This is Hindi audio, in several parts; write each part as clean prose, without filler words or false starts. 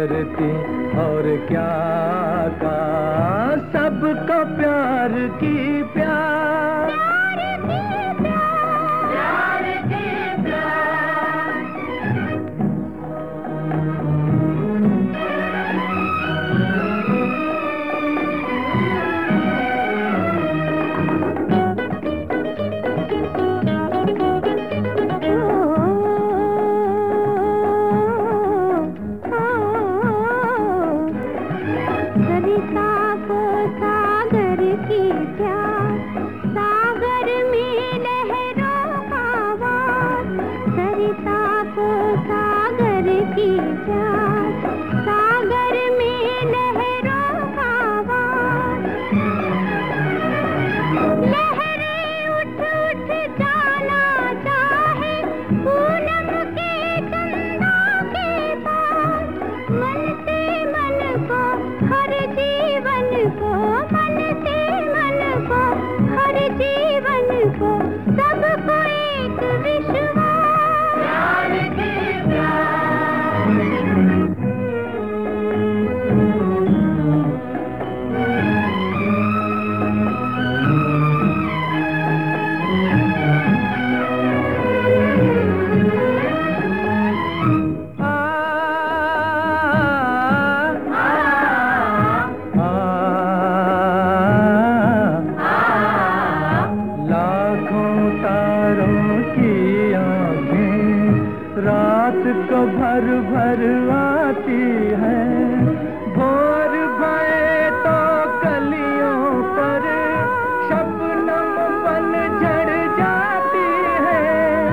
धरती और क्या का सबको प्यार की प्यार। रात को भर भर आती है, भोर भये तो गलियों पर शबनम बन झड़ जाती है।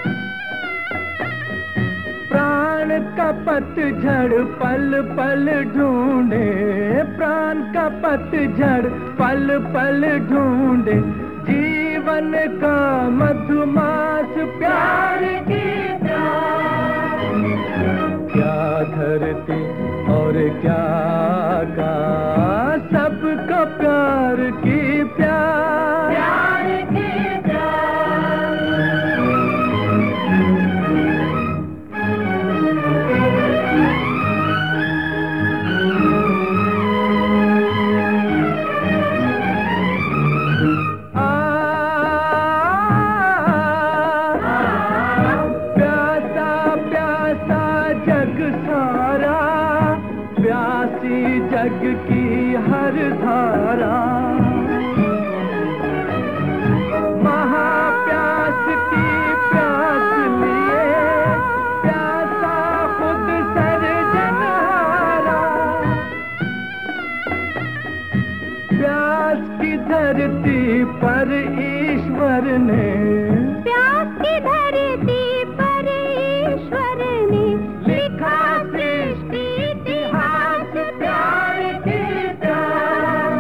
प्राण का पतझड़ पल पल ढूंढे, प्राण का पतझड़ पल पल ढूंढे, जीवन का मधुमास प्यार की प्यार। क्या धरती और क्या का सबको प्यार की प्यार, प्यार की प्यार। प्यासी जग की हर धारा, महाप्यास की प्यास लिए, प्यासा खुद सर्जनहारा। प्यास की धरती पर ईश्वर ने, प्यास की धरती पर ईश्वर ने लिखा सृष्टि इतिहास प्यार की प्यार।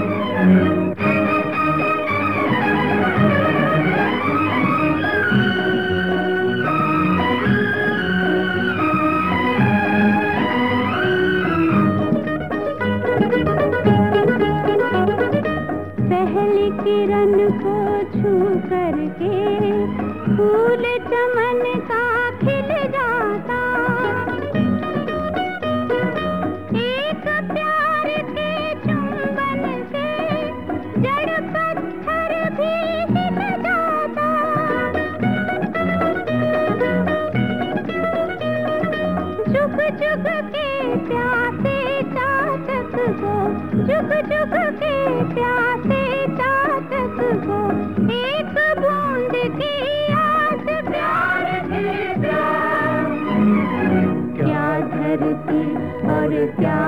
पहली किरण को छू करके फूल चमन का खिल जाता, एक प्यार के चुंबन से जड़ पत्थर भी हिल जाता। जुग जुग के प्यासे चातक को, जुग जुग के प्यासे चातक को, एक बूंद की आस प्यार की प्यार। क्या धरती और क्या